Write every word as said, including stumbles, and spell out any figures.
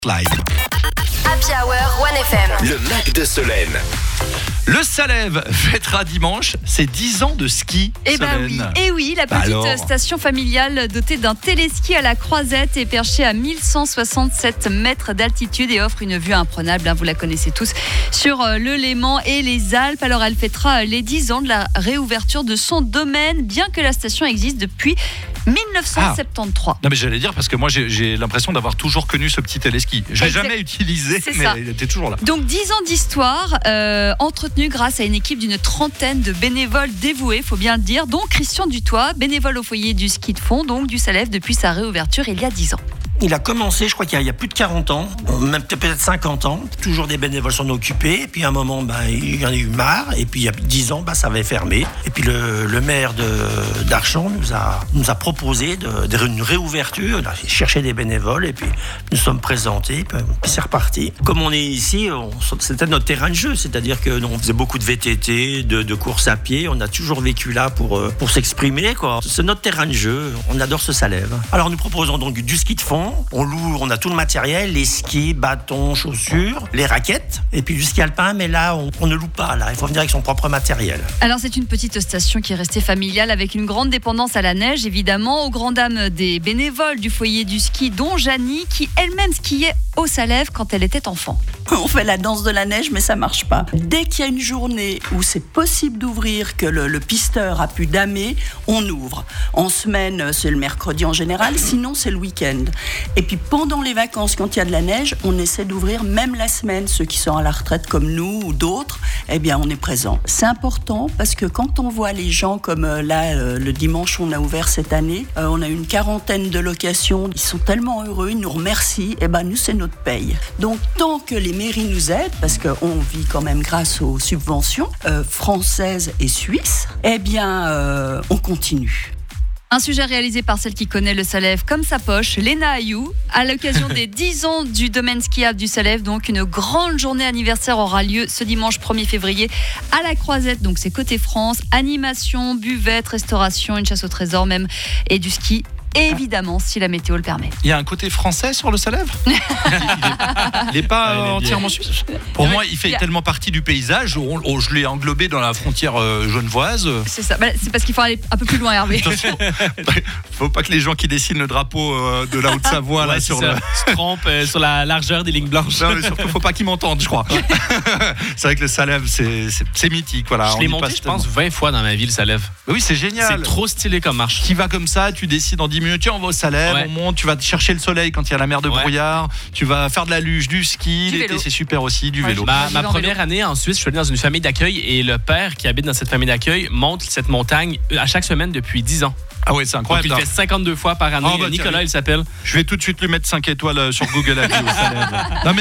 Live. Happy Hour One F M. Le Mac de Solène. Le Salève fêtera dimanche ses dix ans de ski. Eh ben oui, et oui, la Bah petite alors. station familiale dotée d'un téléski à la Croisette est perchée à mille cent soixante-sept mètres d'altitude et offre une vue imprenable, hein, vous la connaissez tous, sur euh, le Léman et les Alpes. Alors elle fêtera euh, les dix ans de la réouverture de son domaine, bien que la station existe depuis dix-neuf cent soixante-treize. Non mais j'allais dire parce que moi j'ai, j'ai l'impression d'avoir toujours connu ce petit téléski. Je l'ai Exact. jamais utilisé, C'est mais ça. il était toujours là. Donc dix ans d'histoire, euh, entretenue grâce à une équipe d'une trentaine de bénévoles dévoués, il faut bien le dire, dont Christian Dutoit, bénévole au foyer du ski de fond, donc du Salève depuis sa réouverture il y a dix ans. Il a commencé, je crois qu'il y a, il y a plus de quarante ans, même peut-être cinquante ans. Toujours des bénévoles s'en occupaient. Et puis à un moment, ben, il y en a eu marre. Et puis il y a dix ans, ben, ça avait fermé. Et puis le, le maire de, d'Archamps nous a, nous a proposé de, de une réouverture. Il a cherché des bénévoles et puis nous sommes présentés. Puis c'est reparti. Comme on est ici, on, c'était notre terrain de jeu. C'est-à-dire que nous, on faisait beaucoup de V T T, de, de courses à pied. On a toujours vécu là pour, pour s'exprimer, quoi. C'est notre terrain de jeu. On adore ce Salève. Alors nous proposons donc du ski de fond. On loue, on a tout le matériel, les skis, bâtons, chaussures, les raquettes, et puis du ski alpin, mais là, on, on ne loue pas, là, il faut venir avec son propre matériel. Alors c'est une petite station qui est restée familiale avec une grande dépendance à la neige, évidemment, aux grandes dames des bénévoles du foyer du ski, dont Janie, qui elle-même skiait au Salève quand elle était enfant. On fait la danse de la neige, mais ça marche pas. Dès qu'il y a une journée où c'est possible d'ouvrir, que le, le pisteur a pu damer, on ouvre. En semaine, c'est le mercredi en général, sinon c'est le week-end. Et puis pendant les vacances, quand il y a de la neige, on essaie d'ouvrir même la semaine. Ceux qui sont à la retraite comme nous ou d'autres, eh bien on est présent. C'est important parce que quand on voit les gens comme euh, là, euh, le dimanche on a ouvert cette année, euh, on a une quarantaine de locations, ils sont tellement heureux, ils nous remercient, et ben nous c'est notre paye. Donc tant que les mairies nous aident, parce qu'on vit quand même grâce aux subventions euh, françaises et suisses, eh bien euh, on continue. Un sujet réalisé par celle qui connaît le Salève comme sa poche, Léna Ayou. À l'occasion des dix ans du domaine skiable du Salève, donc une grande journée anniversaire aura lieu ce dimanche premier février à la Croisette, donc c'est côté France. Animation, buvette, restauration, une chasse au trésor même et du ski. Évidemment, si la météo le permet. Il y a un côté français sur le Salève. Il n'est pas euh, entièrement suisse. Pour moi, il fait Il y a- tellement partie du paysage. On, on- je l'ai englobé dans la frontière euh, genevoise. C'est ça. Bah, c'est parce qu'il faut aller un peu plus loin, Hervé. Attention, faut pas que les gens qui dessinent le drapeau euh, de la Haute-Savoie là Ouais, sur c'est le. ça. Se trompe euh, sur la largeur des lignes blanches. Non, mais surtout, faut pas qu'ils m'entendent, je crois. C'est vrai que le Salève, c'est, c'est, c'est mythique, voilà. Je On l'ai y monté, passe je pense, tellement. vingt fois dans ma vie, le Salève. Oui, c'est génial. C'est trop stylé comme marche. Tu vas comme ça, tu décides en dix minutes, tiens, on va au Salève, Ouais. on monte, tu vas chercher le soleil quand il y a la mer de Ouais. brouillard, tu vas faire de la luge, du ski, Du l'été vélo. c'est super aussi, du Ouais, vélo. je- Ma, J'y ma vais en première vélo. année en Suisse, je suis allé dans une famille d'accueil et le père qui habite dans cette famille d'accueil monte cette montagne à chaque semaine depuis dix ans. Ah ouais, c'est Donc incroyable. il le fait cinquante-deux fois par année. Oh, bah, Nicolas, tiens, il s'appelle. Je vais tout de suite lui mettre cinq étoiles euh, sur Google Avis au Salève. Non, mais